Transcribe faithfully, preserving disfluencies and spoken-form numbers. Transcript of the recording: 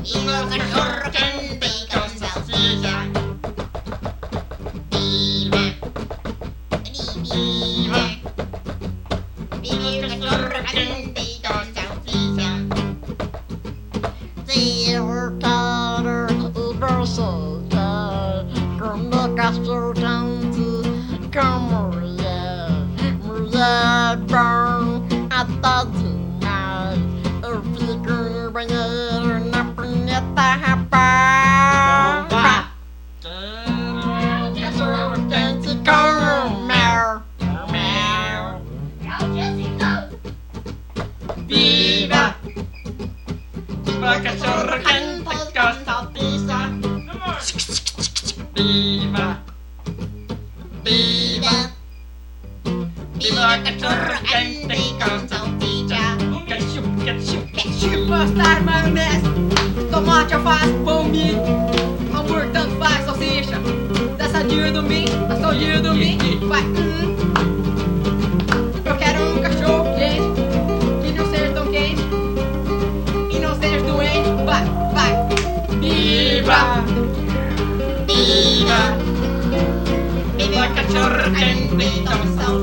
E meu cachorro quente com salsicha. Viva, viva, viva o cachorro quente com salsicha. Se eu quero e você quer comer cachorro quente com mulher, mulher bom até demais. Eu fico no banheiro na punheta, rapaz. Quero cachorro quente com mel, mel. Viva, viva o cachorro quente com salsicha. Viva, viva, viva o cachorro quente com salsicha. Ketchup, ketchup, ketchup. Mostarda, maionese, tomate, alface, pão, milho, hambúrguer, tanto faz, salsicha. Dá sadia do mim, dá sadia do mim. Vai. Hum. Eu quero um cachorro quente, que não seja tão quente e não seja doente. Vai, vai. Viva, viva, viva o cachorro quente com salsicha.